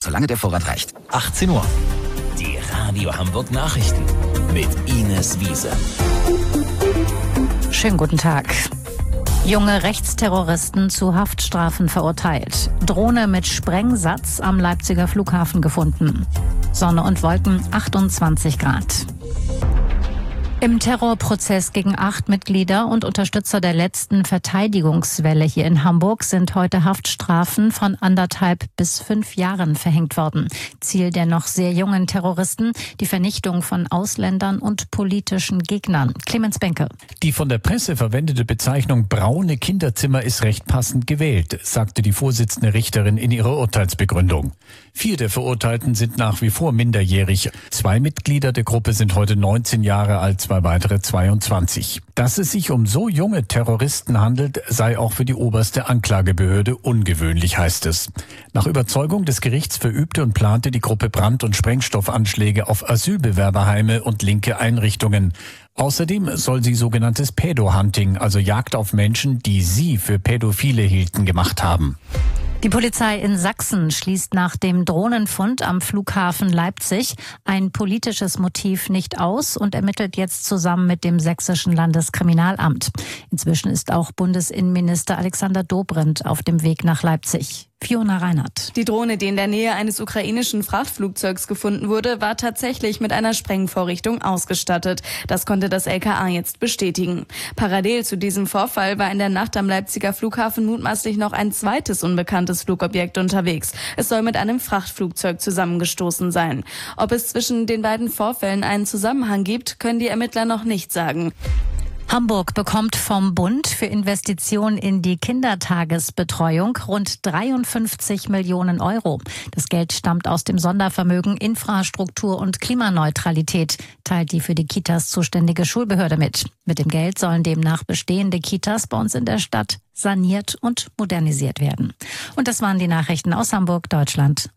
solange der Vorrat reicht. 18 Uhr. Die Radio Hamburg Nachrichten mit Ines Wiese. Schönen guten Tag. Junge Rechtsterroristen zu Haftstrafen verurteilt. Drohne mit Sprengsatz am Leipziger Flughafen gefunden. Sonne und Wolken, 28 Grad. Im Terrorprozess gegen 8 Mitglieder und Unterstützer der letzten Verteidigungswelle hier in Hamburg sind heute Haftstrafen von 1,5 bis 5 Jahren verhängt worden. Ziel der noch sehr jungen Terroristen, die Vernichtung von Ausländern und politischen Gegnern. Clemens Benke. Die von der Presse verwendete Bezeichnung braune Kinderzimmer ist recht passend gewählt, sagte die Vorsitzende Richterin in ihrer Urteilsbegründung. 4 der Verurteilten sind nach wie vor minderjährig. 2 Mitglieder der Gruppe sind heute 19 Jahre alt, 2 weitere 22. Dass es sich um so junge Terroristen handelt, sei auch für die oberste Anklagebehörde ungewöhnlich, heißt es. Nach Überzeugung des Gerichts verübte und plante die Gruppe Brand- und Sprengstoffanschläge auf Asylbewerberheime und linke Einrichtungen. Außerdem soll sie sogenanntes Pädo-Hunting, also Jagd auf Menschen, die sie für Pädophile hielten, gemacht haben. Die Polizei in Sachsen schließt nach dem Drohnenfund am Flughafen Leipzig ein politisches Motiv nicht aus und ermittelt jetzt zusammen mit dem Sächsischen Landeskriminalamt. Inzwischen ist auch Bundesinnenminister Alexander Dobrindt auf dem Weg nach Leipzig. Fiona Reinhardt. Die Drohne, die in der Nähe eines ukrainischen Frachtflugzeugs gefunden wurde, war tatsächlich mit einer Sprengvorrichtung ausgestattet. Das konnte das LKA jetzt bestätigen. Parallel zu diesem Vorfall war in der Nacht am Leipziger Flughafen mutmaßlich noch ein zweites unbekanntes Flugobjekt unterwegs. Es soll mit einem Frachtflugzeug zusammengestoßen sein. Ob es zwischen den beiden Vorfällen einen Zusammenhang gibt, können die Ermittler noch nicht sagen. Hamburg bekommt vom Bund für Investitionen in die Kindertagesbetreuung rund 53 Millionen Euro. Das Geld stammt aus dem Sondervermögen Infrastruktur und Klimaneutralität, teilt die für die Kitas zuständige Schulbehörde mit. Mit dem Geld sollen demnach bestehende Kitas bei uns in der Stadt saniert und modernisiert werden. Und das waren die Nachrichten aus Hamburg, Deutschland